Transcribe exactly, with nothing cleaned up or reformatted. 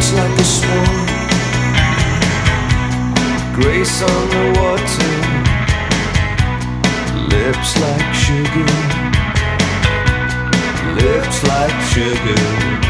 just like a swan. Grace on the water, lips like sugar, lips like sugar.